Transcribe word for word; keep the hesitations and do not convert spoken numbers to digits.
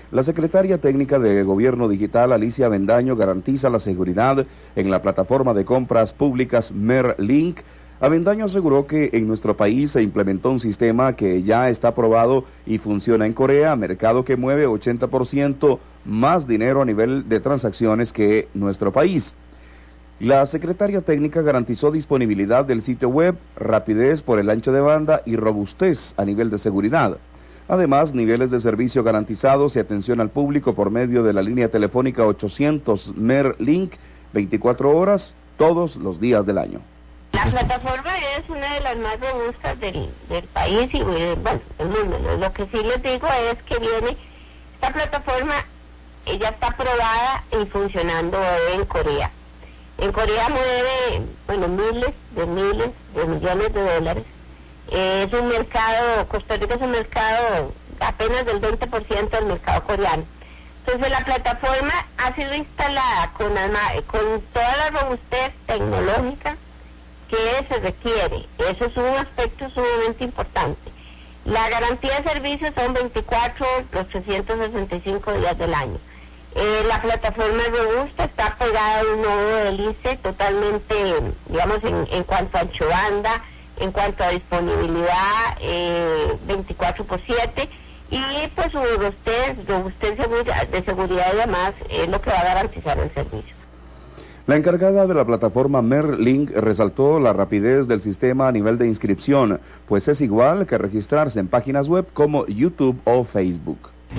La secretaria técnica de Gobierno Digital, Alicia Avendaño, garantiza la seguridad en la plataforma de compras públicas Merlink. Avendaño aseguró que en nuestro país se implementó un sistema que ya está aprobado y funciona en Corea, mercado que mueve ochenta por ciento más dinero a nivel de transacciones que nuestro país. La secretaria técnica garantizó disponibilidad del sitio web, rapidez por el ancho de banda y robustez a nivel de seguridad. Además, niveles de servicio garantizados y atención al público por medio de la línea telefónica ochocientos Merlink, veinticuatro horas, todos los días del año. La plataforma es una de las más robustas del, del país y bueno, del mundo. Lo que sí les digo es que viene, esta plataforma, ella está aprobada y funcionando en Corea. En Corea mueve, bueno, miles de miles de millones de dólares. Es un mercado, Costa Rica es un mercado apenas del veinte por ciento del mercado coreano. Entonces la plataforma ha sido instalada con, con toda la robustez tecnológica que se requiere. Eso es un aspecto sumamente importante. La garantía de servicios son veinticuatro, los trescientos sesenta y cinco días del año. Eh, la plataforma es robusta, está pegada a un nodo de hélice totalmente, digamos, en, en cuanto a ancho banda, en cuanto a disponibilidad, eh, veinticuatro por siete, y pues su robustez, robustez de seguridad y demás es lo que va a garantizar el servicio. La encargada de la plataforma Merlink resaltó la rapidez del sistema a nivel de inscripción, pues es igual que registrarse en páginas web como YouTube o Facebook.